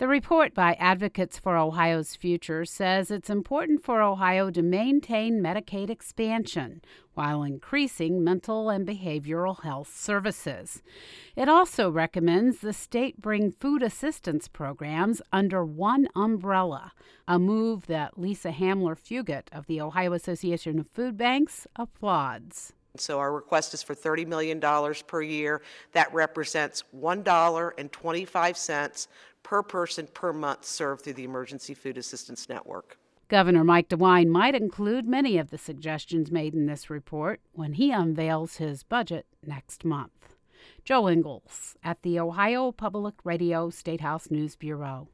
The report by Advocates for Ohio's Future says it's important for Ohio to maintain Medicaid expansion while increasing mental and behavioral health services. It also recommends the state bring food assistance programs under one umbrella, a move that Lisa Hamler-Fugit of the Ohio Association of Food Banks applauds. So our request is for $30 million per year. That represents $1.25 per person per month served through the Emergency Food Assistance Network. Governor Mike DeWine might include many of the suggestions made in this report when he unveils his budget next month. Joe Ingles at the Ohio Public Radio Statehouse News Bureau.